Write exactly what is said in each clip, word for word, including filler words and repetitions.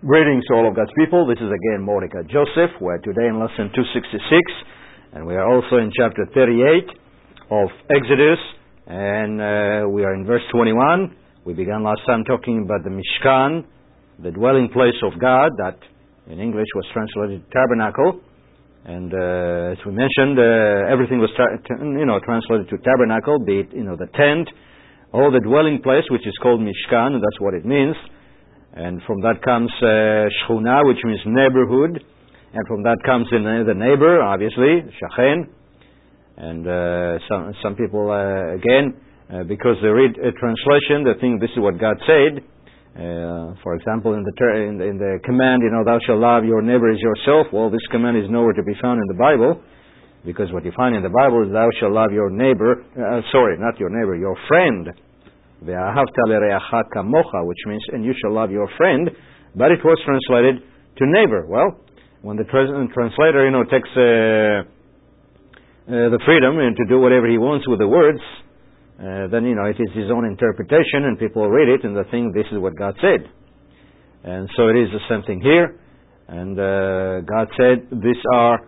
Greetings to all of God's people. This is again Mordecai Joseph. We're today in lesson two sixty-six, and we are also in chapter thirty-eight of Exodus, and uh, we are in verse twenty-one. We began last time talking about the Mishkan, the dwelling place of God, that in English was translated tabernacle, and uh, as we mentioned, uh, everything was tra- you know translated to tabernacle, be it you know the tent, or the dwelling place, which is called Mishkan, and that's what it means. And from that comes uh, Shchuna, which means neighborhood. And from that comes the, the neighbor, obviously, Shachen. And uh, some some people, uh, again, uh, because they read a translation, they think this is what God said. Uh, for example, in the, ter- in the in the command, you know, thou shalt love your neighbor as yourself. Well, this command is nowhere to be found in the Bible, because what you find in the Bible is thou shalt love your neighbor, uh, sorry, not your neighbor, your friend. Which means, and you shall love your friend, but it was translated to neighbor. Well, when the trans- translator, you know, takes uh, uh, the freedom and to do whatever he wants with the words, uh, then, you know, it is his own interpretation, and people read it and they think this is what God said. And so it is the same thing here. And uh, God said, these are,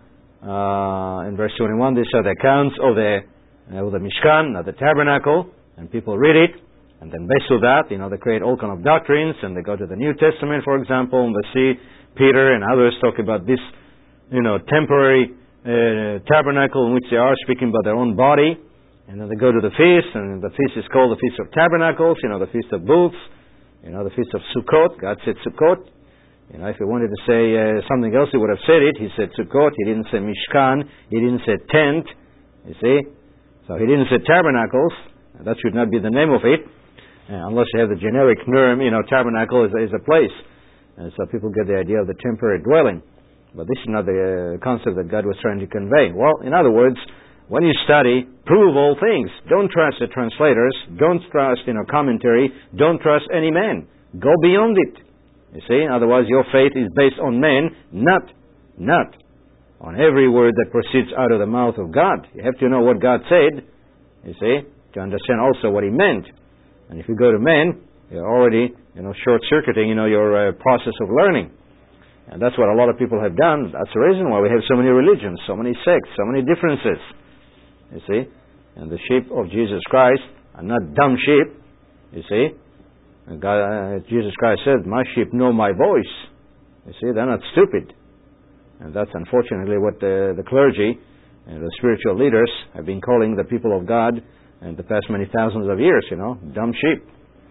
uh, in verse twenty-one, these are the accounts of the, uh, of the Mishkan, of the tabernacle, and people read it. And then based on that, you know, they create all kind of doctrines, and they go to the New Testament, for example, and they see Peter and others talk about this, you know, temporary uh, tabernacle in which they are speaking about their own body. And then they go to the feast, and the feast is called the Feast of Tabernacles, you know, the Feast of Booths, you know, the Feast of Sukkot. God said Sukkot. You know, if he wanted to say uh, something else, he would have said it. He said Sukkot. He didn't say Mishkan. He didn't say tent. You see? So he didn't say tabernacles. That should not be the name of it. Uh, unless you have the generic term, you know, tabernacle is, is a place. And so people get the idea of the temporary dwelling. But this is not the uh, concept that God was trying to convey. Well, in other words, when you study, prove all things. Don't trust the translators. Don't trust, you know, commentary. Don't trust any man. Go beyond it. You see? Otherwise, your faith is based on men, not, not on every word that proceeds out of the mouth of God. You have to know what God said, you see, to understand also what He meant. And if you go to men, you're already, you know, short-circuiting, you know, your uh, process of learning. And that's what a lot of people have done. That's the reason why we have so many religions, so many sects, so many differences. You see? And the sheep of Jesus Christ are not dumb sheep. You see? And God, uh, Jesus Christ said, my sheep know my voice. You see? They're not stupid. And that's unfortunately what the, the clergy and the spiritual leaders have been calling the people of God in the past many thousands of years, you know, dumb sheep.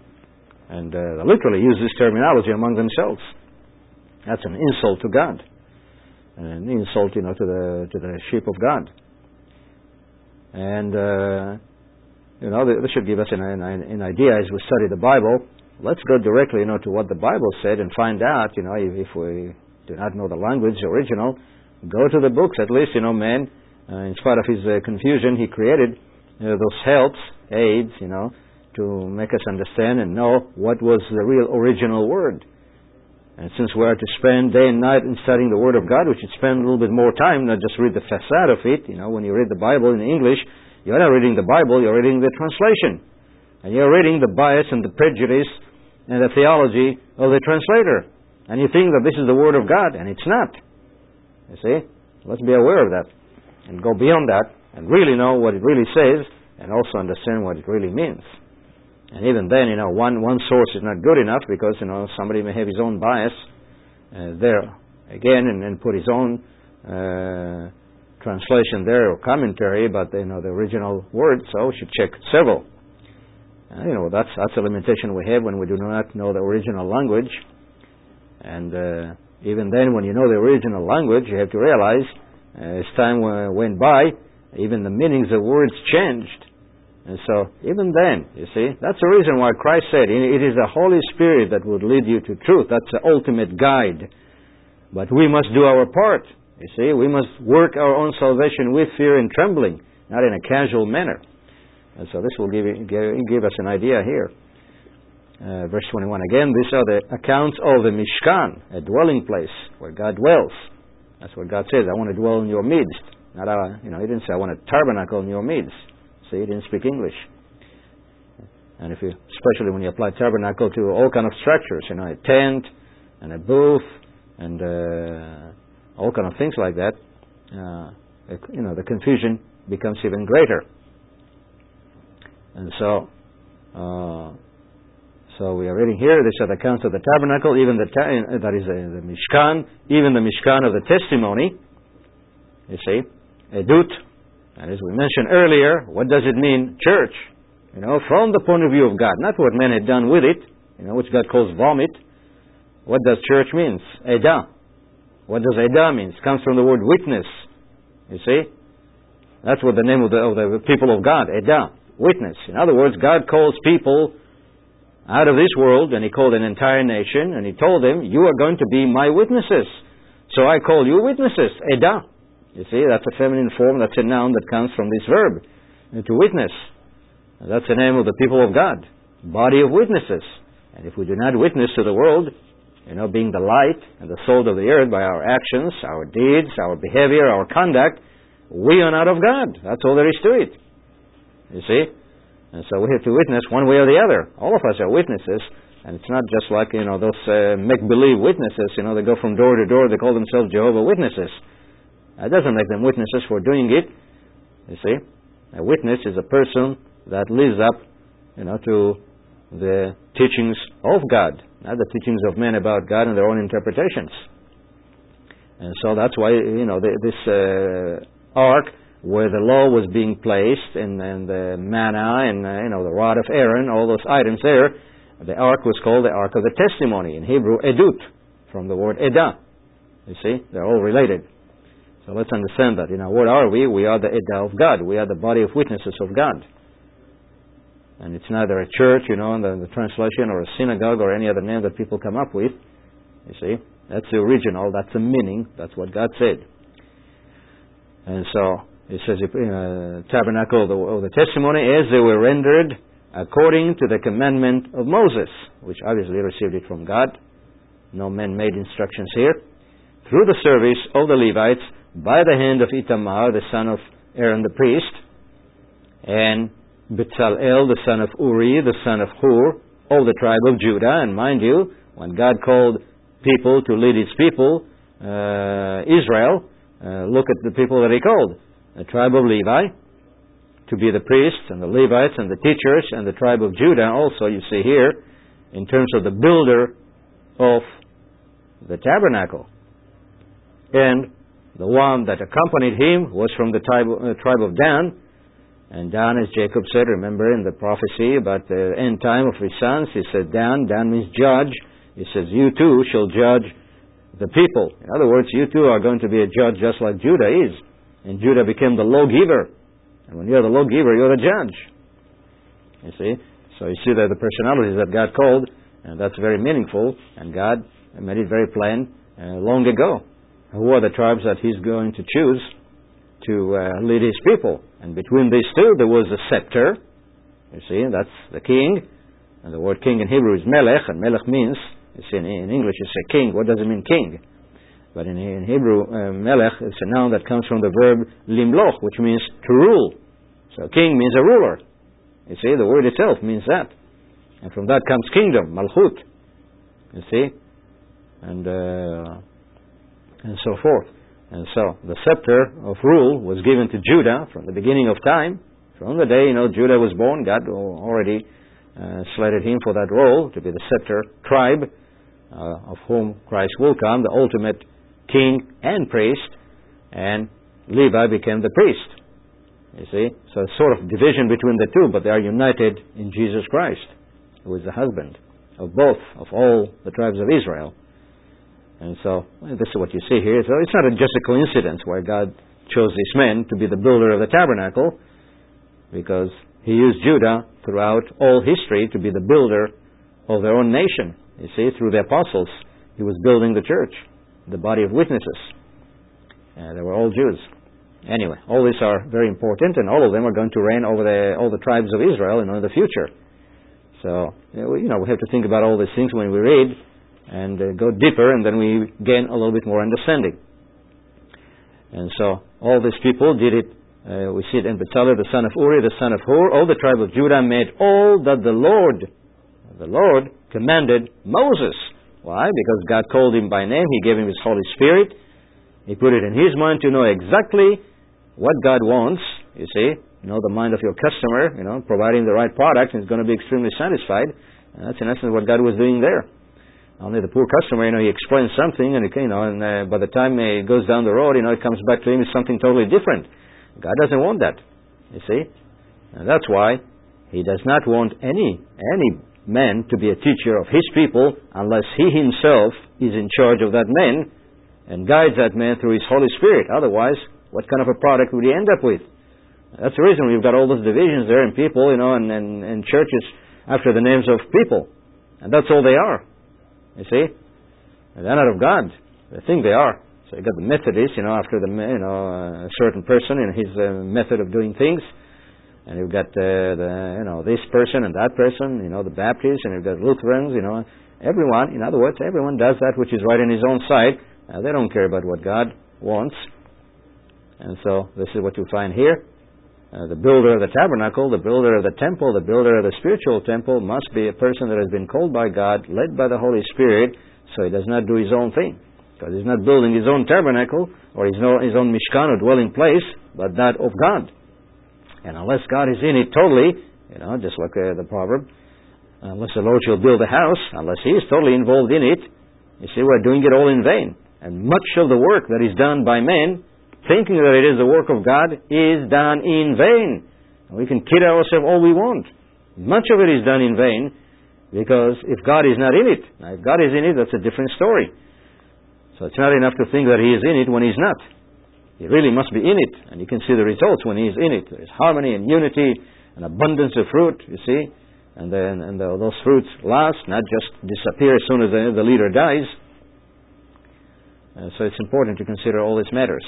And uh, they literally use this terminology among themselves. That's an insult to God. An insult, you know, to the to the sheep of God. And, uh, you know, this should give us an, an, an idea as we study the Bible. Let's go directly, you know, to what the Bible said and find out, you know, if, if we do not know the language, the original, go to the books. At least, you know, man, uh, in spite of his uh, confusion, he created You know, those helps, aids, you know, to make us understand and know what was the real original word. And since we are to spend day and night in studying the Word of God, we should spend a little bit more time, not just read the facade of it. You know, when you read the Bible in English, you're not reading the Bible, you're reading the translation. And you're reading the bias and the prejudice and the theology of the translator. And you think that this is the Word of God, and it's not. You see? Let's be aware of that. And go beyond that. And really know what it really says, and also understand what it really means. And even then, you know, one, one source is not good enough, because, you know, somebody may have his own bias uh, there, again, and, and put his own uh, translation there, or commentary, but, you know, the original word, so we should check several. Uh, you know, that's, that's a limitation we have when we do not know the original language. And uh, even then, when you know the original language, you have to realize, uh, as time uh, went by, even the meanings of words changed. And so, even then, you see, that's the reason why Christ said, it is the Holy Spirit that would lead you to truth. That's the ultimate guide. But we must do our part. You see, we must work our own salvation with fear and trembling, not in a casual manner. And so this will give, give, give us an idea here. Uh, verse twenty-one again, these are the accounts of the Mishkan, a dwelling place where God dwells. That's what God says, I want to dwell in your midst. Not a, you know, he didn't say, I want a tabernacle in your midst. See, he didn't speak English. And if you, especially when you apply tabernacle to all kind of structures, you know, a tent, and a booth, and uh, all kind of things like that, uh, you know, the confusion becomes even greater. And so, uh, so we are reading here, these are the accounts of the tabernacle, even the, ta- that is uh, the Mishkan, even the Mishkan of the testimony, you see, Edut. And as we mentioned earlier, what does it mean, church? You know, from the point of view of God, not what man had done with it, you know, which God calls vomit. What does church means? Edah. What does Edah mean? It comes from the word witness. You see? That's what the name of the, of the people of God, Edah, witness. In other words, God calls people out of this world, and He called an entire nation, and He told them, you are going to be my witnesses. So I call you witnesses, Edah. You see, that's a feminine form, that's a noun that comes from this verb, to witness. And that's the name of the people of God, body of witnesses. And if we do not witness to the world, you know, being the light and the salt of the earth by our actions, our deeds, our behavior, our conduct, we are not of God. That's all there is to it. You see? And so we have to witness one way or the other. All of us are witnesses, and it's not just like, you know, those uh, make-believe witnesses, you know, they go from door to door, they call themselves Jehovah's Witnesses. That doesn't make them witnesses for doing it. You see? A witness is a person that lives up, you know, to the teachings of God, not the teachings of men about God and their own interpretations. And so that's why, you know, the, this uh, ark where the law was being placed, and, and the manna, and uh, you know, the rod of Aaron, all those items there, the ark was called the Ark of the Testimony. In Hebrew, Edut, from the word Edah. You see, they're all related. So let's understand that. You know, what are we? We are the Edah of God. We are the body of witnesses of God. And it's neither a church, you know, in the, the translation, or a synagogue, or any other name that people come up with. You see, that's the original, that's the meaning, that's what God said. And so, it says, uh, tabernacle of the, of the testimony, as they were rendered according to the commandment of Moses, which obviously received it from God. No man-made instructions here. Through the service of the Levites, by the hand of Itamar, the son of Aaron the priest, and Bezalel, the son of Uri, the son of Hur, of the tribe of Judah. And mind you, when God called people to lead His people, uh, Israel, uh, look at the people that He called. The tribe of Levi, to be the priests, and the Levites, and the teachers, and the tribe of Judah also, you see here, in terms of the builder of the tabernacle. And the one that accompanied him was from the tribe, uh, tribe of Dan. And Dan, as Jacob said, remember in the prophecy about the end time of his sons, he said Dan, Dan means judge. He says, you too shall judge the people. In other words, you too are going to be a judge just like Judah is. And Judah became the lawgiver. And when you're the lawgiver, you're the judge. You see? So you see that the personalities that God called, and that's very meaningful, and God made it very plain uh, long ago. Who are the tribes that He's going to choose to uh, lead His people? And between these two, there was a scepter. You see, that's the king. And the word king in Hebrew is melech, and melech means, you see, in, in English you say king. What does it mean, king? But in, in Hebrew, uh, melech is a noun that comes from the verb limloch, which means to rule. So king means a ruler. You see, the word itself means that. And from that comes kingdom, malchut. You see? And... Uh, and so forth. And so the scepter of rule was given to Judah from the beginning of time. From the day, you know, Judah was born, God already uh, slated him for that role, to be the scepter tribe, uh, of whom Christ will come, the ultimate king and priest, and Levi became the priest. You see? So it's sort of division between the two, but they are united in Jesus Christ, who is the husband of both, of all the tribes of Israel. And so, well, this is what you see here. So it's not a, just a coincidence why God chose these men to be the builder of the tabernacle, because He used Judah throughout all history to be the builder of their own nation. You see, through the apostles, He was building the church, the body of witnesses. And they were all Jews. Anyway, all these are very important, and all of them are going to reign over the, all the tribes of Israel in the future. So, you know, we have to think about all these things when we read, and uh, go deeper, and then we gain a little bit more understanding. And so, all these people did it. Uh, we see it in Bezalel, the son of Uri, the son of Hur, all the tribe of Judah made all that the Lord, the Lord commanded Moses Why? Because God called him by name. He gave him His Holy Spirit. He put it in his mind to know exactly what God wants, you see. You know, the mind of your customer, you know, providing the right product, and he's going to be extremely satisfied. And that's in essence what God was doing there. Only the poor customer, you know, he explains something, and, you know, and uh, by the time he goes down the road, you know, it comes back to him as something totally different. God doesn't want that, you see. And that's why He does not want any, any man to be a teacher of His people unless He Himself is in charge of that man and guides that man through His Holy Spirit. Otherwise, what kind of a product would he end up with? That's the reason we've got all those divisions there in people, you know, and, and, and churches after the names of people. And that's all they are. You see? And they're not of God. They think they are. So you got the Methodists, you know, after the, you know, a certain person and his uh, method of doing things. And you've got uh, the, you know, this person and that person, you know, the Baptists, and you've got Lutherans, you know. Everyone, in other words, everyone does that which is right in his own sight. Uh, they don't care about what God wants. And so this is what you find here. Uh, the builder of the tabernacle, the builder of the temple, the builder of the spiritual temple must be a person that has been called by God, led by the Holy Spirit, so he does not do his own thing. Because he's not building his own tabernacle or his own, his own mishkan or dwelling place, but that of God. And unless God is in it totally, you know, just like uh, the proverb, unless the Lord shall build a house, unless He is totally involved in it, you see, we're doing it all in vain. And much of the work that is done by men, thinking that it is the work of God, is done in vain. We can kid ourselves all we want. Much of it is done in vain, because if God is not in it, now if God is in it, that's a different story. So it's not enough to think that He is in it when He's not. He really must be in it, and you can see the results when He is in it. There is harmony and unity and abundance of fruit, you see, and then and the, those fruits last, not just disappear as soon as the, the leader dies. Uh, so it's important to consider all these matters.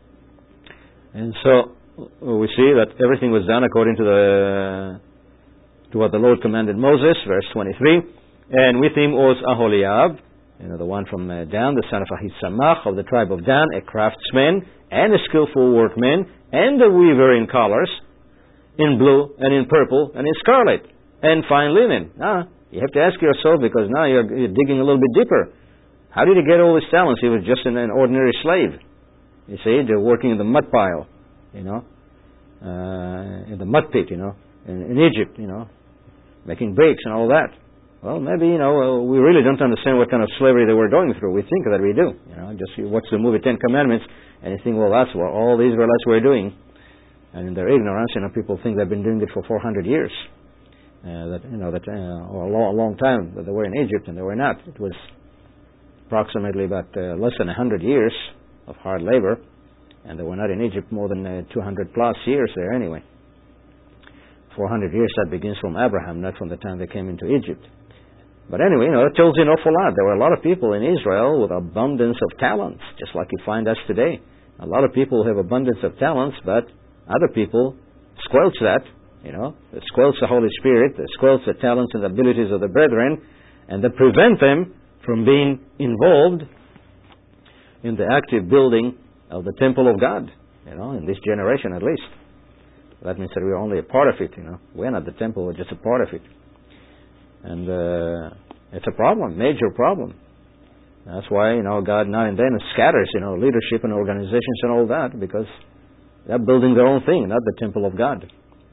And so we see that everything was done according to the to what the Lord commanded Moses, verse twenty-three. And with him was Aholiab, you know, the one from uh, Dan, the son of Ahisamach of the tribe of Dan, a craftsman and a skillful workman, and a weaver in colors, in blue and in purple and in scarlet, and fine linen. Now, you have to ask yourself, because now you're, you're digging a little bit deeper. How did he get all these talents? He was just an, an ordinary slave. You see, they're working in the mud pile, you know, uh, in the mud pit, you know, in, in Egypt, you know, making bricks and all that. Well, maybe, you know, we really don't understand what kind of slavery they were going through. We think that we do. You know, just you watch the movie Ten Commandments, and you think, well, that's what all the Israelites were doing. And in their ignorance, you know, people think they've been doing it for four hundred years. Uh, that, you know, that, uh, or a long, a long time that they were in Egypt, and they were not. It was approximately about uh, less than one hundred years of hard labor, and they were not in Egypt more than uh, two hundred plus years there anyway. four hundred years, that begins from Abraham, not from the time they came into Egypt. But anyway, you know, it tells you an awful lot. There were a lot of people in Israel with abundance of talents, just like you find us today. A lot of people have abundance of talents, but other people squelch that, you know. They squelch the Holy Spirit, they squelch the talents and abilities of the brethren, and they prevent them from being involved in the active building of the temple of God, you know, in this generation at least. That means that we're only a part of it, you know. We're not the temple, we're just a part of it. And uh, it's a problem, major problem. That's why, you know, God now and then scatters, you know, leadership and organizations and all that, because they're building their own thing, not the temple of God.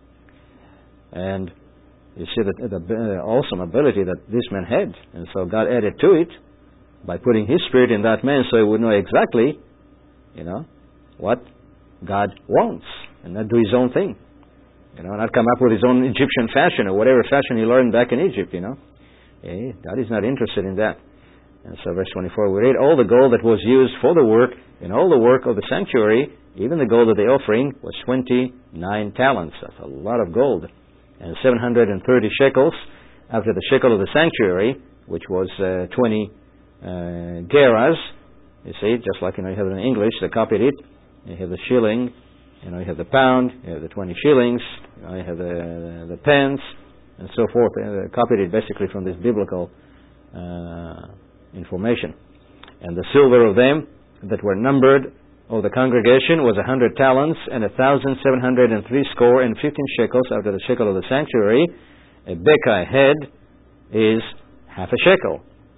And you see the, the uh, awesome ability that this man had. And so God added to it by putting His Spirit in that man so he would know exactly, you know, what God wants, and not do his own thing. You know, not come up with his own Egyptian fashion or whatever fashion he learned back in Egypt, you know. Eh, God is not interested in that. And so verse twenty-four, we read, all the gold that was used for the work, and all the work of the sanctuary, even the gold of the offering, was twenty-nine talents. That's a lot of gold. And seven hundred thirty shekels after the shekel of the sanctuary, which was uh, twenty uh, gerahs. You see, just like, you know, you have it in English, they copied it. You have the shilling, you know, you have the pound, you have the twenty shillings, you know, you have the, the, the pence, and so forth. They copied it basically from this biblical uh, information. And the silver of them that were numbered of the congregation was a hundred talents, and a thousand seven hundred and three score and fifteen shekels after the shekel of the sanctuary. A bekai head is half a shekel.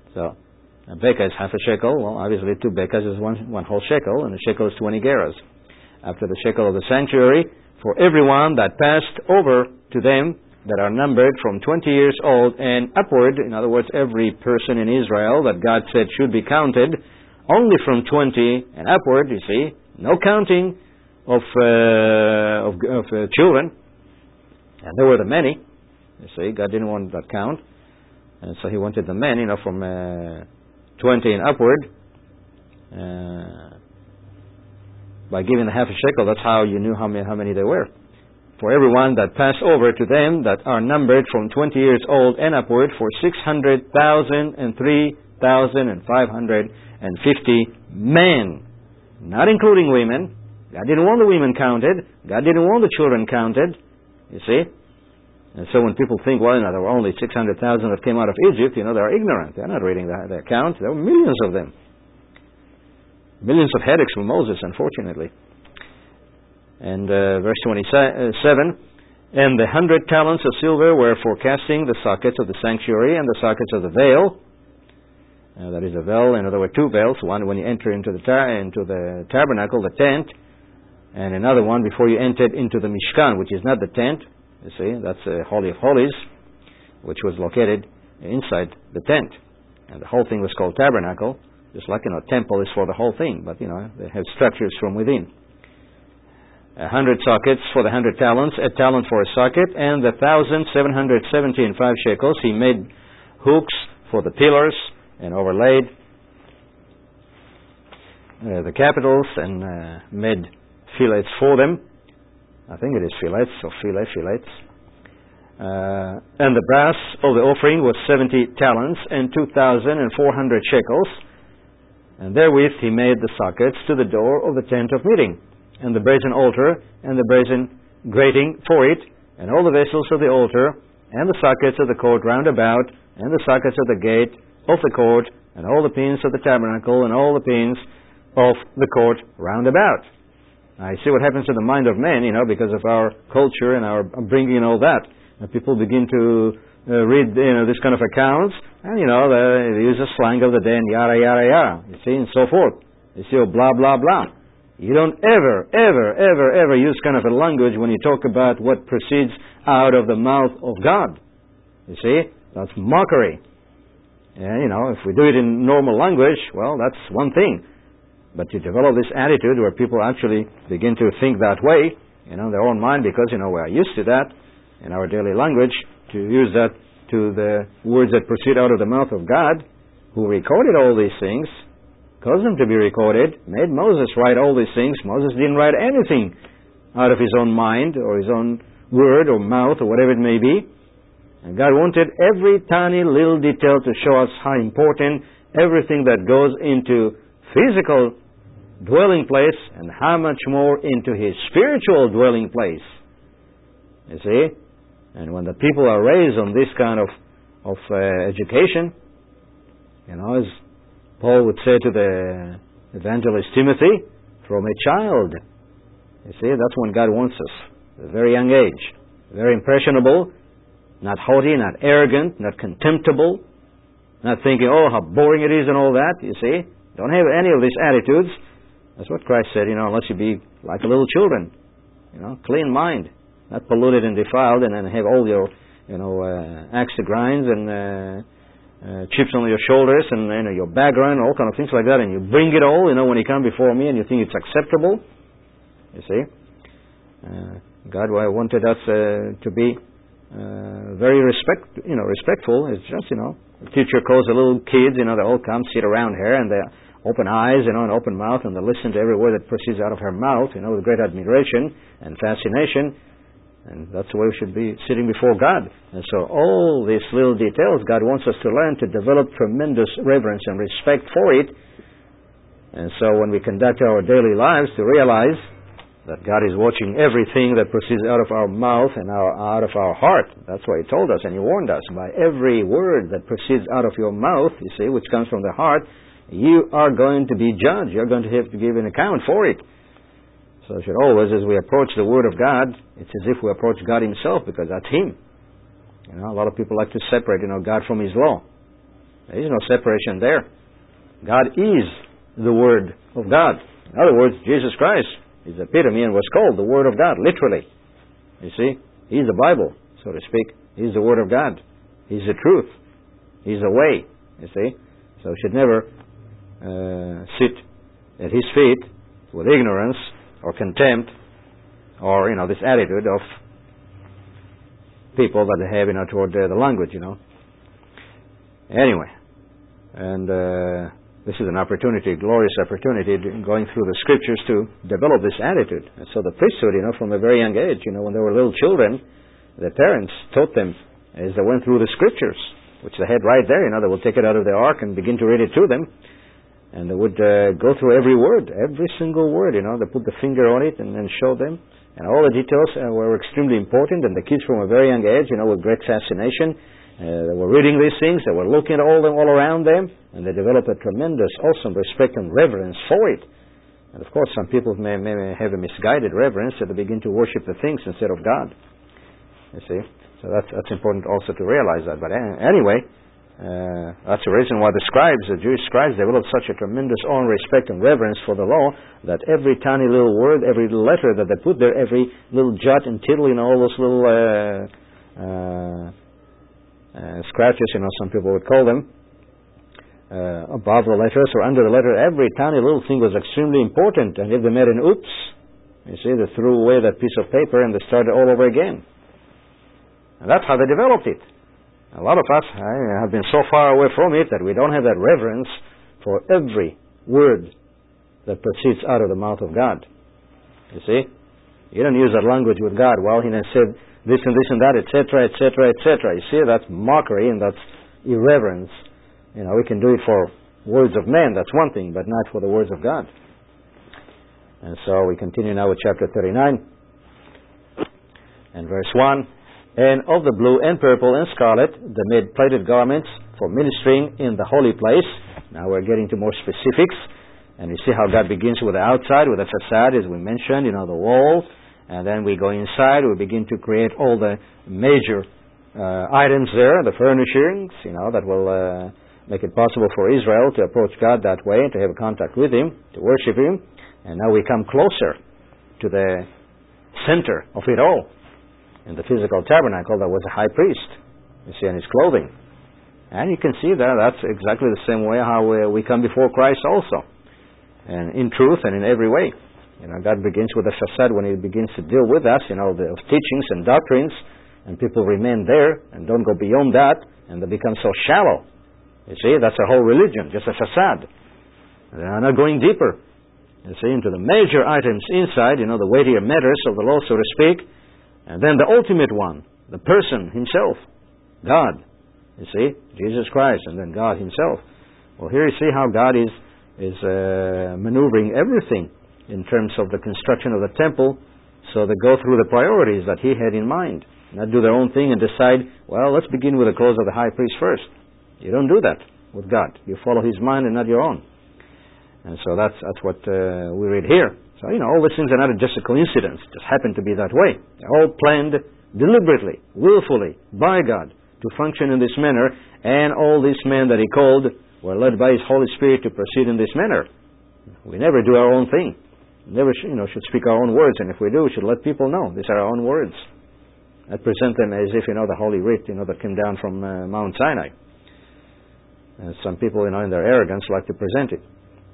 So, a beka is half a shekel. Well, obviously two bekas is one, one whole shekel, and a shekel is twenty gerahs. After the shekel of the sanctuary, for everyone that passed over to them that are numbered from twenty years old and upward, in other words, every person in Israel that God said should be counted, only from twenty and upward, you see, no counting of, uh, of, of uh, children. And there were the many. You see, God didn't want that count. And so He wanted the men, you know, from uh, twenty and upward. Uh, by giving the half a shekel, that's how you knew how many, how many there were. For everyone that passed over to them that are numbered from twenty years old and upward, for six hundred thousand and three thousand and five hundred and fifty men, not including women. God didn't want the women counted. God didn't want the children counted. You see? And so when people think, well, you know, there were only six hundred thousand that came out of Egypt, you know, they're ignorant. They're not reading the, the account. There were millions of them. Millions of headaches for Moses, unfortunately. And uh, verse twenty-seven, and the hundred talents of silver were for casting the sockets of the sanctuary and the sockets of the veil. Uh, that is a veil, and there were two veils. One when you enter into the, tar- into the tabernacle, the tent, and another one before you entered into the Mishkan, which is not the tent. You see, that's the Holy of Holies, which was located inside the tent. And the whole thing was called tabernacle, just like, you know, temple is for the whole thing, but, you know, they have structures from within. A hundred sockets for the hundred talents, a talent for a socket, and the thousand seven hundred seventy and five shekels. He made hooks for the pillars and overlaid uh, the capitals and uh, made fillets for them. I think it is fillets, or fillet, fillets. Uh, and the brass of the offering was seventy talents and two thousand and four hundred shekels. And therewith he made the sockets to the door of the tent of meeting, and the brazen altar, and the brazen grating for it, and all the vessels of the altar, and the sockets of the court round about, and the sockets of the gate of the court, and all the pins of the tabernacle, and all the pins of the court round about. Now, you see what happens to the mind of men, you know, because of our culture and our upbringing and all that. And people begin to uh, read, you know, this kind of accounts, and, you know, they, they use the slang of the day, and yada, yada, yada, you see, and so forth. You see, oh, blah, blah, blah. You don't ever, ever, ever, ever use kind of a language when you talk about what proceeds out of the mouth of God. You see, that's mockery. And, you know, if we do it in normal language, well, that's one thing. But you develop this attitude where people actually begin to think that way, you know, in their own mind, because, you know, we are used to that in our daily language, to use that to the words that proceed out of the mouth of God, who recorded all these things, caused them to be recorded, made Moses write all these things. Moses didn't write anything out of his own mind or his own word or mouth or whatever it may be. And God wanted every tiny little detail to show us how important everything that goes into physical dwelling place and how much more into His spiritual dwelling place. You see? And when the people are raised on this kind of, of uh, education, you know, as Paul would say to the evangelist Timothy, from a child. You see, that's when God wants us. At a very young age. Very impressionable, not haughty, not arrogant, not contemptible, not thinking, oh, how boring it is and all that, you see. Don't have any of these attitudes. That's what Christ said, you know, unless you be like little children. You know, clean mind, not polluted and defiled, and then have all your, you know, uh, axe to grinds and uh, uh, chips on your shoulders and, you know, your background, all kind of things like that, and you bring it all, you know, when you come before me and you think it's acceptable. You see, uh, God wanted us uh, to be uh, very respect, you know, respectful. It's just, you know, the teacher calls the little kids, you know, they all come sit around her and they open eyes, you know, and open mouth, and they listen to every word that proceeds out of her mouth, you know, with great admiration and fascination. And that's the way we should be sitting before God. And so all these little details, God wants us to learn to develop tremendous reverence and respect for it. And so when we conduct our daily lives, to realize that God is watching everything that proceeds out of our mouth and our, out of our heart. That's what He told us, and He warned us. By every word that proceeds out of your mouth, you see, which comes from the heart, you are going to be judged. You're going to have to give an account for it. So we should always, as we approach the Word of God, it's as if we approach God Himself, because that's Him. You know, a lot of people like to separate, you know, God from His law. There is no separation there. God is the Word of God. In other words, Jesus Christ is the epitome and was called the Word of God, literally. You see? He's the Bible, so to speak. He's the Word of God. He's the truth. He's the way, you see. So we should never uh, sit at His feet with ignorance or contempt or, you know, this attitude of people that they have, you know, toward uh, the language, you know. Anyway, and uh, this is an opportunity, a glorious opportunity, going through the Scriptures to develop this attitude. And so the priesthood, you know, from a very young age, you know, when they were little children, their parents taught them as they went through the Scriptures, which they had right there, you know, they would take it out of their ark and begin to read it to them. And they would uh, go through every word, every single word, you know, they put the finger on it and then show them. And all the details uh, were extremely important, and the kids from a very young age, you know, with great fascination, uh, they were reading these things, they were looking at all them all around them, and they developed a tremendous, awesome respect and reverence for it. And of course, some people may, may have a misguided reverence, so they begin to worship the things instead of God. You see? So that's, that's important also to realize that. But anyway, uh, that's the reason why the scribes, the Jewish scribes, developed such a tremendous awe and respect and reverence for the law that every tiny little word, every little letter that they put there, every little jot and tittle, you know, all those little uh, uh, uh, scratches, you know, some people would call them, uh, above the letters or under the letter, every tiny little thing was extremely important. And if they made an oops, you see, they threw away that piece of paper and they started all over again. And that's how they developed it. A lot of us I, have been so far away from it that we don't have that reverence for every word that proceeds out of the mouth of God. You see? You don't use that language with God. Well, He said this and this and that, et cetera, et cetera, et cetera. You see, that's mockery and that's irreverence. You know, we can do it for words of men, that's one thing, but not for the words of God. And so we continue now with chapter thirty-nine and verse one. And of the blue and purple and scarlet, they made plaited garments for ministering in the holy place. Now we're getting to more specifics. And you see how God begins with the outside, with the facade, as we mentioned, you know, the wall. And then we go inside, we begin to create all the major uh, items there, the furnishings, you know, that will uh, make it possible for Israel to approach God that way, to have contact with Him, to worship Him. And now we come closer to the center of it all. In the physical tabernacle, there was a high priest, you see, in his clothing. And you can see that that's exactly the same way how we, we come before Christ also. And in truth and in every way. You know, God begins with a facade when He begins to deal with us, you know, the teachings and doctrines, and people remain there and don't go beyond that, and they become so shallow. You see, that's a whole religion, just a facade. They are not going deeper, you see, into the major items inside, you know, the weightier matters of the law, so to speak. And then the ultimate one, the person Himself, God, you see, Jesus Christ, and then God Himself. Well, here you see how God is is uh, maneuvering everything in terms of the construction of the temple, so they go through the priorities that He had in mind, not do their own thing and decide, well, let's begin with the clothes of the high priest first. You don't do that with God. You follow His mind and not your own. And so that's that's what uh, we read here. So, you know, all these things are not just a coincidence, just happen to be that way. They're all planned deliberately, willfully, by God to function in this manner, and all these men that He called were led by His Holy Spirit to proceed in this manner. We never do our own thing. We never you know, should speak our own words, and if we do, we should let people know these are our own words. I present them as if, you know, the Holy Writ, you know, that came down from uh, Mount Sinai. And some people, you know, in their arrogance like to present it.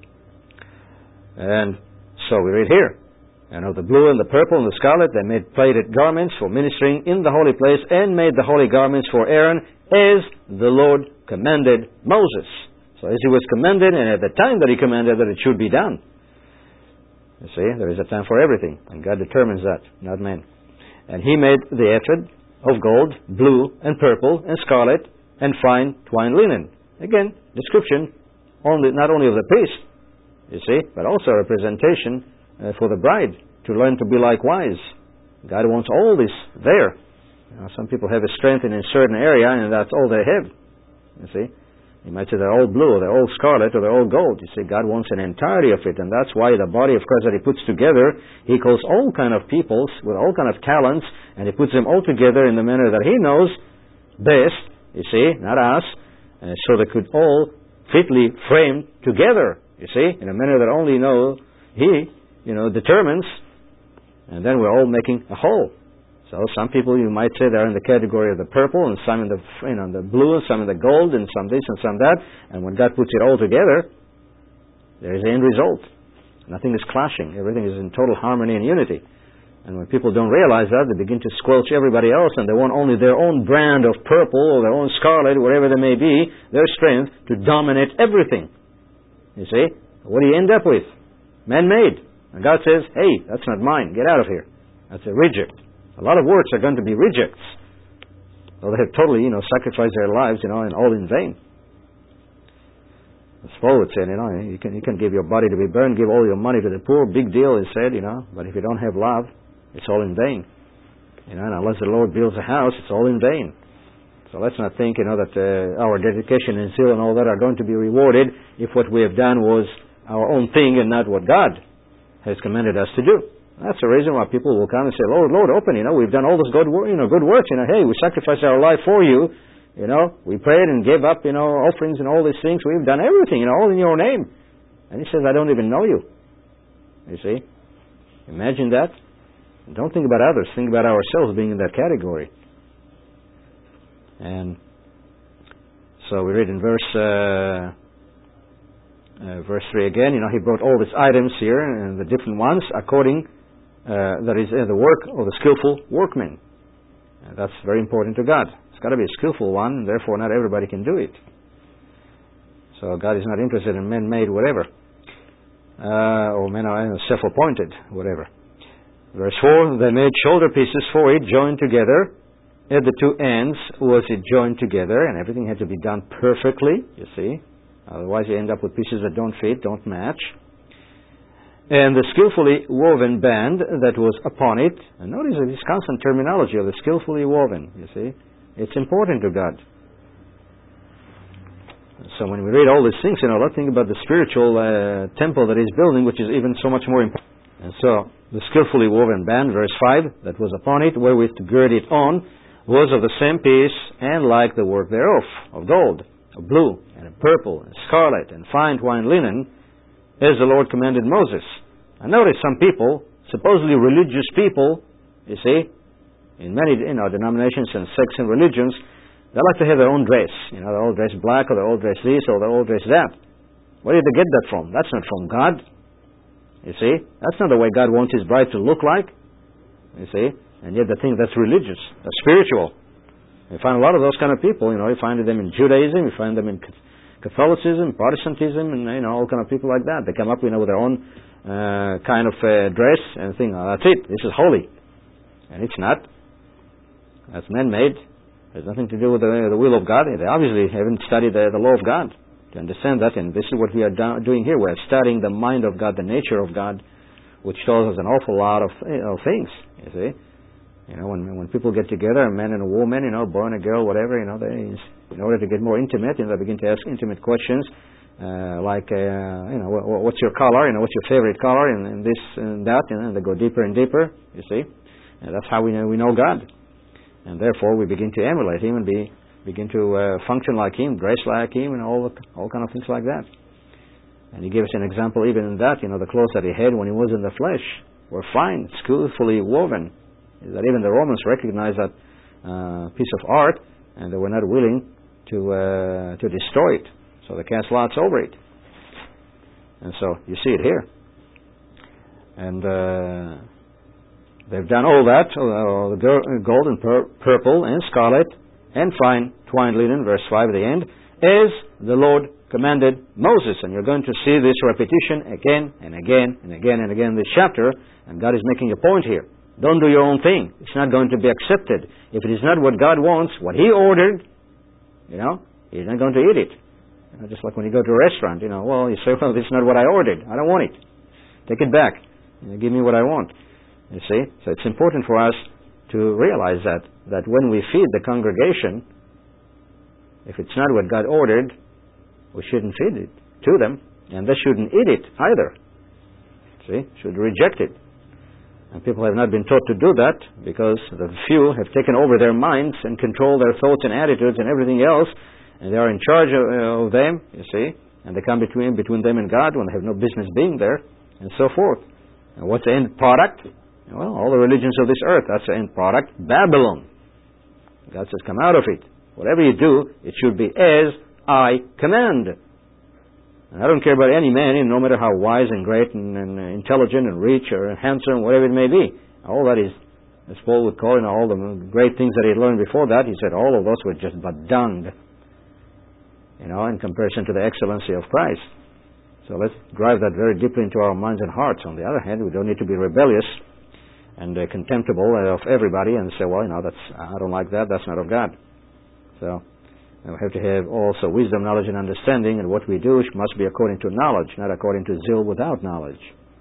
And so we read here, and of the blue and the purple and the scarlet, they made plaited garments for ministering in the holy place, and made the holy garments for Aaron, as the Lord commanded Moses. So as He was commanded, and at the time that He commanded that it should be done. You see, there is a time for everything, and God determines that, not man. And He made the ephod of gold, blue and purple and scarlet, and fine twined linen. Again, description only not only of the priest, you see, but also a representation uh, for the bride to learn to be likewise. God wants all this there. You know, some people have a strength in a certain area, and that's all they have. You see, you might say they're all blue, or they're all scarlet, or they're all gold. You see, God wants an entirety of it, and that's why the body of Christ that He puts together, He calls all kind of peoples with all kind of talents, and He puts them all together in the manner that He knows best. You see, not us. uh, so they could all fitly frame together, you see, in a manner that only know He, you know, determines, and then we're all making a whole. So some people, you might say, they're in the category of the purple, and some in the, you know, the blue, and some in the gold, and some this and some that, and when God puts it all together, there is the end result. Nothing is clashing. Everything is in total harmony and unity. And when people don't realize that, they begin to squelch everybody else, and they want only their own brand of purple or their own scarlet, whatever they may be, their strength, to dominate everything. You see? What do you end up with? Man-made. And God says, hey, that's not mine. Get out of here. That's a reject. A lot of works are going to be rejects. Well, they have totally, you know, sacrificed their lives, you know, and all in vain. As Paul would say, you know, you can, you can give your body to be burned, give all your money to the poor, big deal, he said, you know, but if you don't have love, it's all in vain. You know, and unless the Lord builds a house, it's all in vain. So let's not think, you know, that uh, our dedication and zeal and all that are going to be rewarded if what we have done was our own thing and not what God has commanded us to do. That's the reason why people will come and say, Lord, Lord, open, you know, we've done all this good work, you know, good works, you know, hey, we sacrificed our life for you, you know, we prayed and gave up, you know, offerings and all these things, we've done everything, you know, all in your name. And He says, I don't even know you. You see? Imagine that. Don't think about others, think about ourselves being in that category. And so we read in verse uh, uh, verse three again, you know, He brought all these items here, and the different ones, according, uh, that is, uh, the work of the skillful workman. Uh, that's very important to God. It's got to be a skillful one, and therefore not everybody can do it. So God is not interested in men-made whatever, uh, or men are self-appointed whatever. Verse four, they made shoulder pieces for it, joined together. At the two ends was it joined together, and everything had to be done perfectly, you see. Otherwise you end up with pieces that don't fit, don't match. And the skillfully woven band that was upon it, and notice this constant terminology of the skillfully woven, you see. It's important to God. So when we read all these things, you know, let's think about the spiritual uh, temple that He's building, which is even so much more important. And so, the skillfully woven band, verse five, that was upon it, wherewith to gird it on, was of the same piece, and like the work thereof, of gold, of blue, and of purple, and scarlet, and fine twined linen, as the Lord commanded Moses. And notice some people, supposedly religious people, you see, in many, you know, denominations and sects and religions, they like to have their own dress. You know, they all dress black, or they all dress this, or they all dress that. Where did they get that from? That's not from God. You see, that's not the way God wants His bride to look like. You see, and yet they think that's religious, that's spiritual. You find a lot of those kind of people. You know, you find them in Judaism, you find them in Catholicism, Protestantism, and you know, all kind of people like that. They come up, you know, with their own uh, kind of uh, dress and think, oh, that's it. This is holy, and it's not. That's man-made. It has nothing to do with the, the will of God. They obviously haven't studied the, the law of God to understand that, and this is what we are do- doing here. We're studying the mind of God, the nature of God, which tells us an awful lot of, you know, things, you see. You know, when when people get together, a man and a woman, you know, boy and a girl, whatever, you know, they, in order to get more intimate, you know, they begin to ask intimate questions, uh, like, uh, you know, what, what's your color, you know, what's your favorite color, and, and this and that, you know, and they go deeper and deeper, you see. And that's how we know, we know God. And therefore we begin to emulate Him and be begin to uh, function like Him, dress like Him, and all all kind of things like that. And He gave us an example even in that. You know, the clothes that He had when He was in the flesh were fine, skillfully woven. That even the Romans recognized that uh, piece of art, and they were not willing to uh, to destroy it. So they cast lots over it. And so you see it here. And uh, they've done all that, uh, the gold and pur- purple and scarlet, and fine twined linen, verse five at the end, as the Lord commanded Moses. And you're going to see this repetition again and again and again and again in this chapter, and God is making a point here. Don't do your own thing. It's not going to be accepted. If it is not what God wants, what He ordered, you know, He's not going to eat it. You know, just like when you go to a restaurant, you know, well, you say, well, this is not what I ordered. I don't want it. Take it back. You know, give me what I want. You see? So it's important for us to realize that, that when we feed the congregation, if it's not what God ordered, we shouldn't feed it to them, and they shouldn't eat it either. See? Should reject it. And people have not been taught to do that because the few have taken over their minds and control their thoughts and attitudes and everything else, and they are in charge of, uh, of them, you see, and they come between between them and God when they have no business being there, and so forth. And what's the end product? Well, all the religions of this earth, that's the end product, Babylon. God says, come out of it. Whatever you do, it should be as I command. And I don't care about any man, no matter how wise and great and, and intelligent and rich or handsome, whatever it may be. All that is, as Paul would call it, all the great things that he learned before that, he said all of those were just but dung, you know, in comparison to the excellency of Christ. So let's drive that very deeply into our minds and hearts. On the other hand, we don't need to be rebellious and uh, contemptible of everybody and say, well, you know, that's I don't like that, that's not of God. So we have to have also wisdom, knowledge, and understanding, and what we do must be according to knowledge, not according to zeal without knowledge.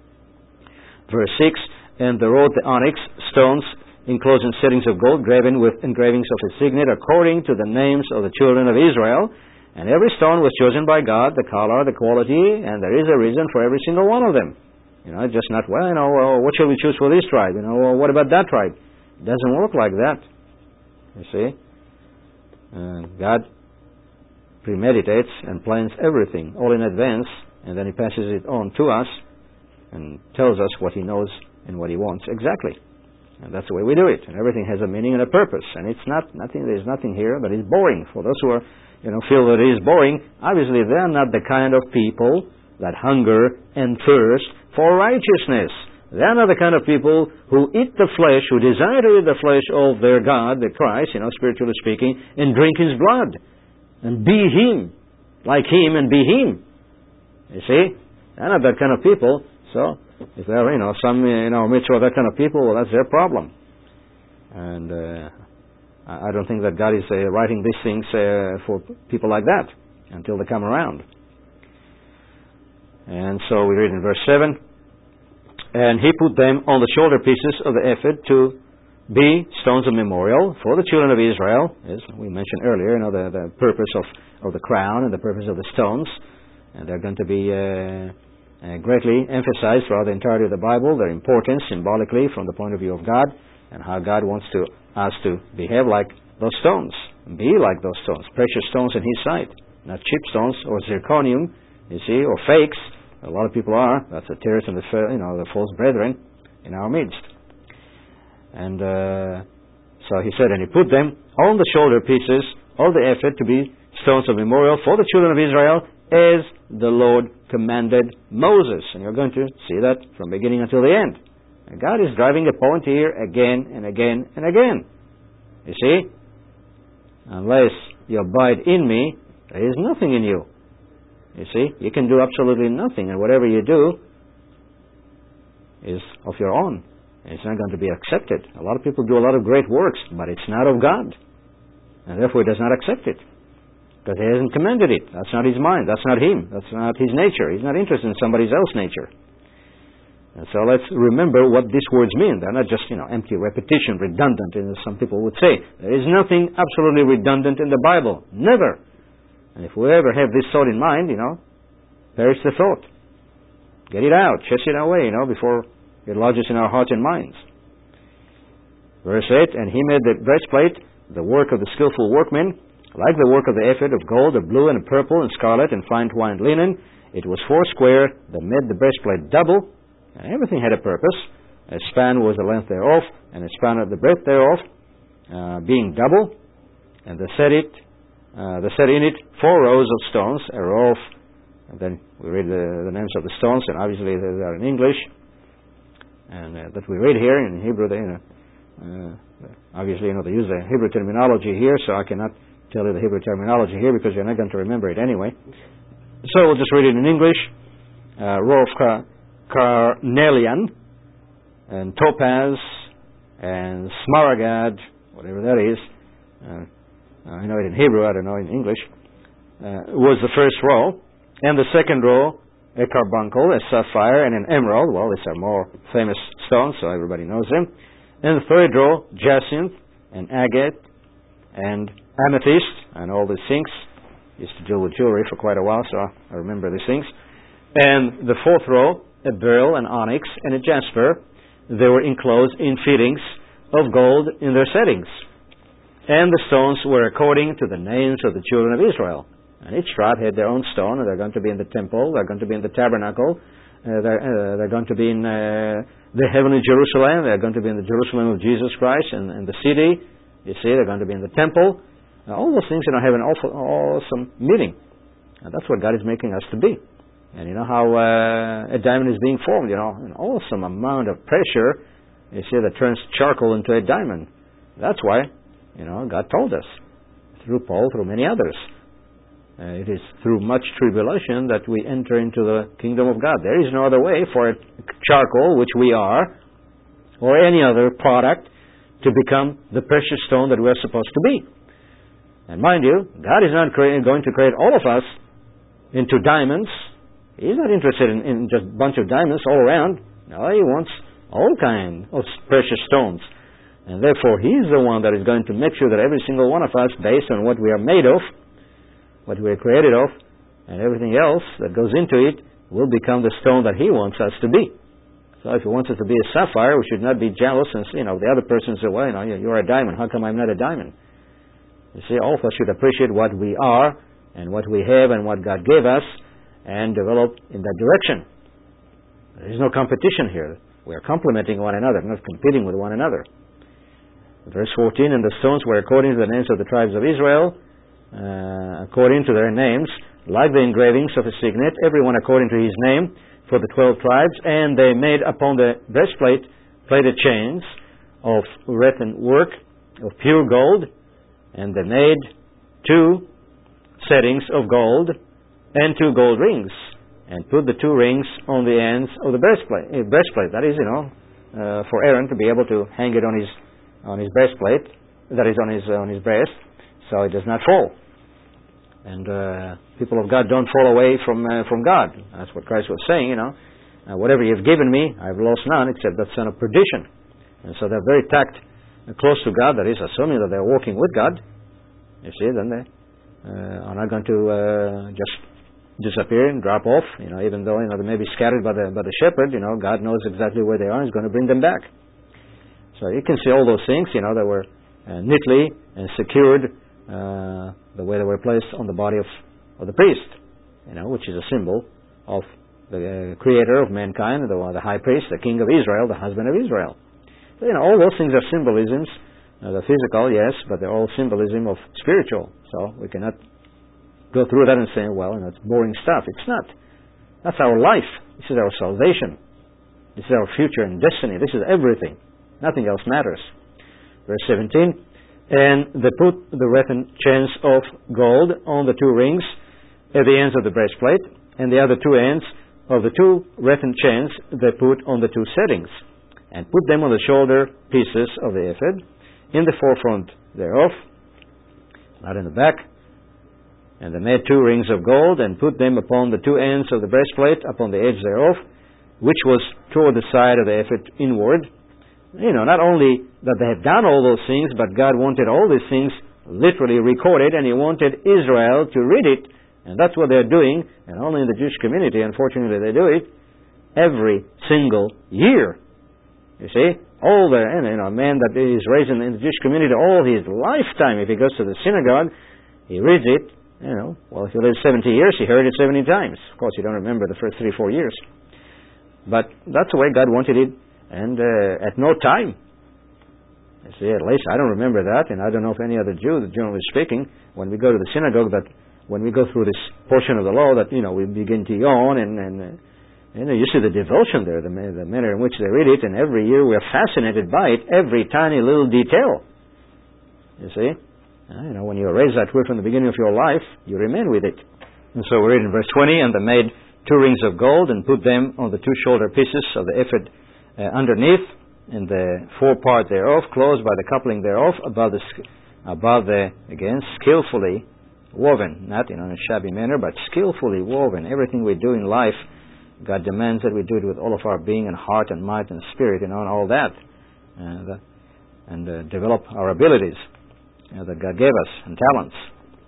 Verse six, and they wrote the onyx stones enclosed in settings of gold, graven with engravings of his signet, according to the names of the children of Israel. And every stone was chosen by God, the color, the quality, and there is a reason for every single one of them. You know, just not, well, you know, well, what shall we choose for this tribe? You know, well, what about that tribe? It doesn't work like that. You see? Uh, God premeditates and plans everything all in advance, and then He passes it on to us and tells us what He knows and what He wants exactly. And that's the way we do it. And everything has a meaning and a purpose. And it's not nothing. There's nothing here that is boring. For those who are, you know, feel that it is boring, obviously they're not the kind of people that hunger and thirst for righteousness. They're not the kind of people who eat the flesh, who desire to eat the flesh of their God, the Christ, you know, spiritually speaking, and drink His blood and be Him, like Him and be Him. You see, they're not that kind of people. So if there are, you know, some, you know, midst of that kind of people, well, that's their problem. And uh, I don't think that God is uh, writing these things uh, for people like that until they come around. And so we read in verse seven, and he put them on the shoulder pieces of the ephod to be stones of memorial for the children of Israel, as we mentioned earlier, you know, the, the purpose of, of the crown and the purpose of the stones. And they're going to be uh, uh, greatly emphasized throughout the entirety of the Bible, their importance symbolically from the point of view of God, and how God wants to us to behave like those stones, be like those stones, precious stones in His sight, not cheap stones or zirconium, you see, or fakes. A lot of people are. That's the tares and the, you know, the false brethren in our midst. And uh, so he said, and he put them on the shoulder pieces of the ephod to be stones of memorial for the children of Israel, as the Lord commanded Moses. And you're going to see that from beginning until the end. And God is driving a point here again and again and again. You see? Unless you abide in me, there is nothing in you. You see? You can do absolutely nothing, and whatever you do is of your own. It's not going to be accepted. A lot of people do a lot of great works, but it's not of God. And therefore He does not accept it. Because He hasn't commanded it. That's not His mind. That's not Him. That's not His nature. He's not interested in somebody else's nature. And so let's remember what these words mean. They're not just, you know, empty repetition, redundant, as some people would say. There is nothing absolutely redundant in the Bible. Never. And if we ever have this thought in mind, you know, perish the thought. Get it out. Chase it away, you know, before it lodges in our hearts and minds. Verse eight, and he made the breastplate, the work of the skillful workmen, like the work of the ephod, of gold, of blue, and of purple, and scarlet, and fine twined linen. It was four square, that made the breastplate double, and everything had a purpose. A span was the length thereof, and a span of the breadth thereof, uh, being double, and they set it, uh, they set in it four rows of stones, a row of, and then we read the, the names of the stones, and obviously they are in English, and uh, that we read here in Hebrew. They, you know, uh, obviously, you know, they use the Hebrew terminology here, so I cannot tell you the Hebrew terminology here because you're not going to remember it anyway. So we'll just read it in English. Uh, row of car- carnelian, and topaz, and smaragd, whatever that is. Uh, I know it in Hebrew, I don't know in English. Uh, was the first row. And the second row, a carbuncle, a sapphire, and an emerald. Well, these are more famous stones, so everybody knows them. And the third row, jacinth, and agate, and amethyst, and all these things. Used to deal with jewelry for quite a while, so I remember these things. And the fourth row, a beryl, an onyx, and a jasper. They were enclosed in fittings of gold in their settings. And the stones were according to the names of the children of Israel. And each tribe had their own stone, and they're going to be in the temple, they're going to be in the tabernacle, uh, they're, uh, they're going to be in uh, the heavenly Jerusalem, they're going to be in the Jerusalem of Jesus Christ, and, and the city, you see, they're going to be in the temple. Now, all those things, you know, have an awful, awesome meaning. And that's what God is making us to be. And you know how uh, a diamond is being formed, you know, an awesome amount of pressure, you see, that turns charcoal into a diamond. That's why, you know, God told us, through Paul, through many others. Uh, it is through much tribulation that we enter into the kingdom of God. There is no other way for a charcoal, which we are, or any other product, to become the precious stone that we're supposed to be. And mind you, God is not cre- going to create all of us into diamonds. He's not interested in, in just a bunch of diamonds all around. No, He wants all kinds of precious stones. And therefore, He's the one that is going to make sure that every single one of us, based on what we are made of, what we are created of, and everything else that goes into it, will become the stone that He wants us to be. So if He wants us to be a sapphire, we should not be jealous and, you know, the other person says, well, you know, you're a diamond. How come I'm not a diamond? You see, all of us should appreciate what we are and what we have and what God gave us and develop in that direction. There is no competition here. We are complementing one another, not competing with one another. Verse fourteen, and the stones were according to the names of the tribes of Israel, uh, according to their names, like the engravings of a signet, everyone according to his name, for the twelve tribes, and they made upon the breastplate plated chains of wreathen work of pure gold, and they made two settings of gold and two gold rings, and put the two rings on the ends of the breastplate. Uh, breastplate, that is, you know, uh, for Aaron to be able to hang it on his on his breastplate, that is on his uh, on his breast, so it does not fall. And uh, people of God don't fall away from uh, from God. That's what Christ was saying, you know. Uh, whatever you've given me, I've lost none except that son of perdition. And so they're very tacked uh, close to God, that is, assuming that they're walking with God. You see, then they uh, are not going to uh, just disappear and drop off, you know, even though, you know, they may be scattered by the, by the shepherd, you know, God knows exactly where they are and He's going to bring them back. So you can see all those things, you know, that were uh, neatly and secured uh, the way they were placed on the body of, of the priest, you know, which is a symbol of the uh, creator of mankind, the, the high priest, the king of Israel, the husband of Israel. So, you know, all those things are symbolisms. Uh, the physical, yes, but they're all symbolism of spiritual. So we cannot go through that and say, well, you know, it's boring stuff. It's not. That's our life. This is our salvation. This is our future and destiny. This is everything. Nothing else matters. Verse seventeen, and they put the wreathen chains of gold on the two rings at the ends of the breastplate, and the other two ends of the two wreathen chains they put on the two settings, and put them on the shoulder pieces of the ephod, in the forefront thereof, not in the back. And they made two rings of gold, and put them upon the two ends of the breastplate, upon the edge thereof, which was toward the side of the ephod inward. You know, not only that they had done all those things, but God wanted all these things literally recorded, and He wanted Israel to read it. And that's what they're doing, and only in the Jewish community, unfortunately, they do it every single year. You see, all the, you know, a man that is raised in the Jewish community all his lifetime, if he goes to the synagogue, he reads it, you know, well, if he lives seventy years, he heard it seventy times. Of course, you don't remember the first three, four years. But that's the way God wanted it, and uh, at no time. You see, at least I don't remember that, and I don't know if any other Jew, generally speaking, when we go to the synagogue, that when we go through this portion of the law, that, you know, we begin to yawn, and, and uh, you know, you see the devotion there, the, the manner in which they read it, and every year we're fascinated by it, every tiny little detail. You see? Uh, you know, when you raise that word from the beginning of your life, you remain with it. And so we read in verse twenty, and they made two rings of gold, and put them on the two shoulder pieces of the ephod uh, underneath, in the forepart thereof, closed by the coupling thereof, above the, above the, again, skillfully woven, not in a shabby manner, but skillfully woven. Everything we do in life, God demands that we do it with all of our being and heart and might and spirit, you know, and all that, and, uh, and uh, develop our abilities, you know, that God gave us, and talents.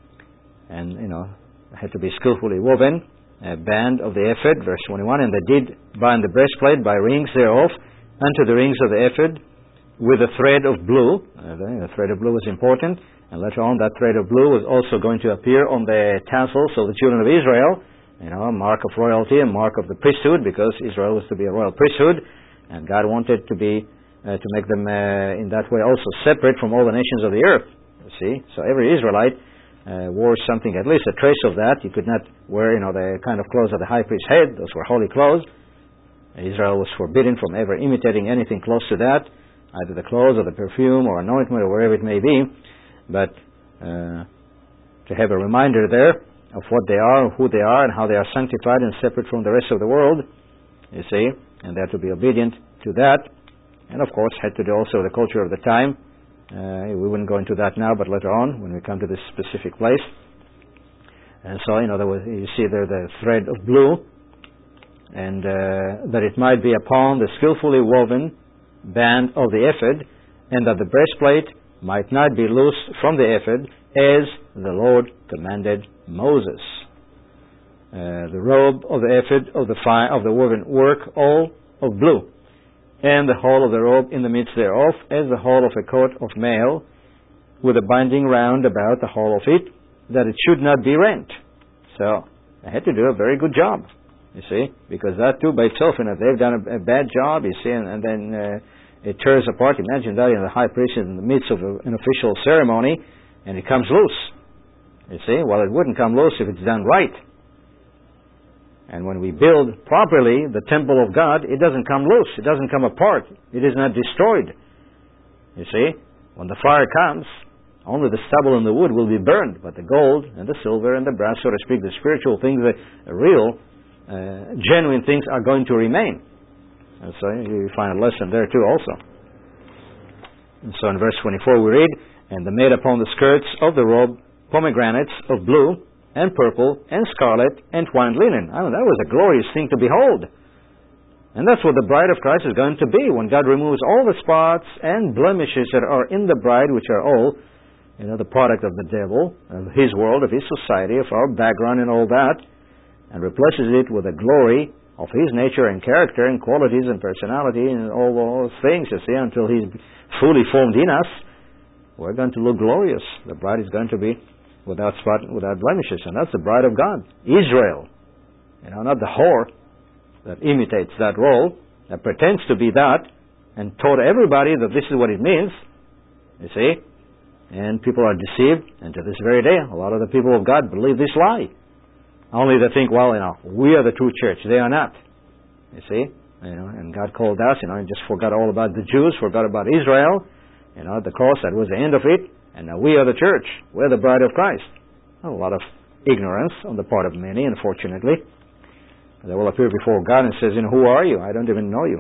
And, you know, it had to be skillfully woven, a band of the ephod, verse twenty-one, and they did bind the breastplate by rings thereof unto the rings of the ephod, with a thread of blue. Uh, the thread of blue is important. And later on, that thread of blue was also going to appear on the tassels of the children of Israel. You know, a mark of royalty, a mark of the priesthood, because Israel was to be a royal priesthood. And God wanted to be, uh, to make them uh, in that way also separate from all the nations of the earth. You see? So every Israelite uh, wore something, at least a trace of that. You could not wear, you know, the kind of clothes that the high priest had. Those were holy clothes. Israel was forbidden from ever imitating anything close to that, either the clothes or the perfume or anointment or wherever it may be. But uh, to have a reminder there of what they are, who they are, and how they are sanctified and separate from the rest of the world, you see, and they have to be obedient to that. And of course, had to do also the culture of the time. Uh, we wouldn't go into that now, but later on, when we come to this specific place. And so, you know, there was, you see there the thread of blue, and uh, that it might be upon the skillfully woven band of the ephod, and that the breastplate might not be loosed from the ephod, as the Lord commanded Moses. Uh, the robe of the ephod of the fi- of the woven work, all of blue, and the whole of the robe in the midst thereof, as the whole of a coat of mail, with a binding round about the whole of it, that it should not be rent. So they had to do a very good job, you see, because that too by itself, and if they've done a, a bad job, you see, and, and then uh, it tears apart. Imagine that, you know, the high priest is in the midst of a, an official ceremony, and it comes loose. You see, well, it wouldn't come loose if it's done right. And when we build properly the temple of God, it doesn't come loose. It doesn't come apart. It is not destroyed. You see, when the fire comes, only the stubble and the wood will be burned, but the gold and the silver and the brass, so to speak, the spiritual things, the real, uh, genuine things are going to remain. And so you find a lesson there too also. And so in verse twenty-four we read, and they made upon the skirts of the robe pomegranates of blue and purple and scarlet and twined linen. I mean, that was a glorious thing to behold. And that's what the bride of Christ is going to be when God removes all the spots and blemishes that are in the bride, which are all, you know, the product of the devil, of his world, of his society, of our background and all that, and replaces it with the glory of his nature and character and qualities and personality and all those things, you see, until he's fully formed in us. We're going to look glorious. The bride is going to be without spot, without blemishes, and that's the bride of God, Israel. You know, not the whore that imitates that role, that pretends to be that, and taught everybody that this is what it means. You see, and people are deceived, and to this very day, a lot of the people of God believe this lie. Only they think, well, you know, we are the true church. They are not. You see, you know, and God called us, you know, and just forgot all about the Jews, forgot about Israel. You know, the cross, that was the end of it. And now we are the church. We're the bride of Christ. A lot of ignorance on the part of many, unfortunately. They will appear before God and says, you know, who are you? I don't even know you.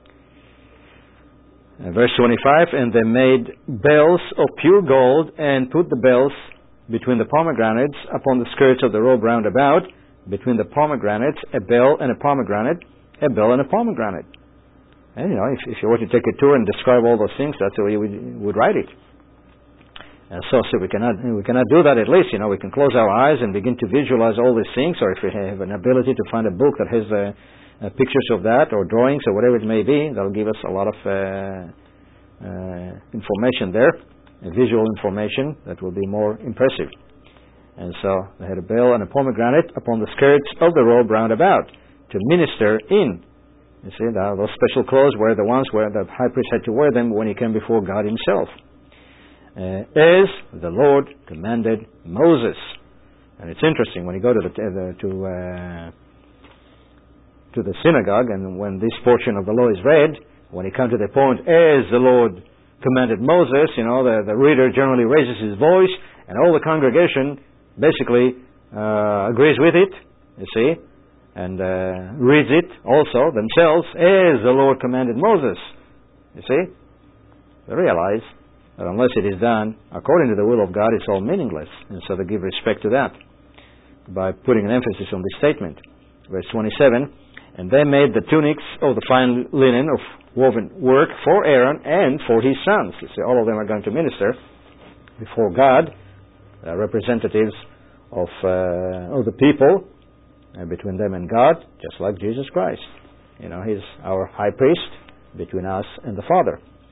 And verse twenty-five, and they made bells of pure gold, and put the bells between the pomegranates upon the skirts of the robe round about, between the pomegranates, a bell and a pomegranate, a bell and a pomegranate. And, you know, if, if you were to take a tour and describe all those things, that's the way you would, would write it. And so, so we cannot we cannot do that. At least, you know, we can close our eyes and begin to visualize all these things. Or if we have an ability to find a book that has uh, uh, pictures of that, or drawings, or whatever it may be, that'll give us a lot of uh, uh, information there, uh, visual information that will be more impressive. And so they had a bell and a pomegranate upon the skirts of the robe round about to minister in. You see, those special clothes were the ones where the high priest had to wear them when he came before God himself. Uh, as the Lord commanded Moses. And it's interesting when you go to the, uh, to uh, to the synagogue, and when this portion of the law is read, when you come to the point, as the Lord commanded Moses, you know, the, the reader generally raises his voice, and all the congregation basically uh, agrees with it, you see, and uh, reads it also themselves, as the Lord commanded Moses. You see? They realize that unless it is done according to the will of God, it's all meaningless. And so they give respect to that by putting an emphasis on this statement. Verse twenty-seven, and they made the tunics of the fine linen of woven work for Aaron and for his sons. You see, all of them are going to minister before God, uh, representatives of, uh, of the people, uh, between them and God, just like Jesus Christ. You know, He's our high priest between us and the Father.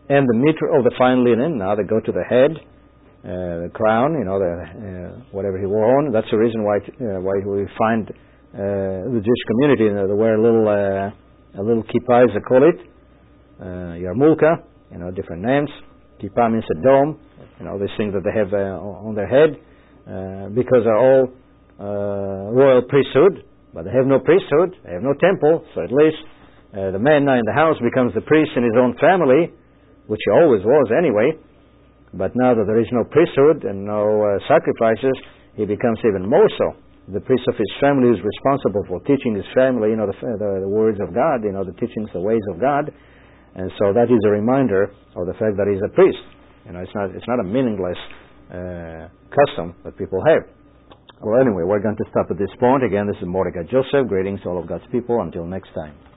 and the mitre of the fine linen. Now they go to the head, uh, the crown, you know, the, uh, whatever he wore on. That's the reason why uh, why we find uh, the Jewish community, you know, they wear a little uh, a little kippah, as they call it, uh, yarmulke, you know, different names. Kippah means a dome, you know, these things that they have uh, on their head, uh, because they're all uh, royal priesthood, but they have no priesthood, they have no temple, so at least uh, the man now in the house becomes the priest in his own family, which he always was anyway, but now that there is no priesthood and no uh, sacrifices, he becomes even more so. The priest of his family is responsible for teaching his family, you know, the, the, the words of God, you know, the teachings, the ways of God. And so that is a reminder of the fact that he's a priest. You know, it's not it's not a meaningless uh, custom that people have. Well, anyway, we're going to stop at this point. Again, this is Mordecai Joseph. Greetings to all of God's people. Until next time.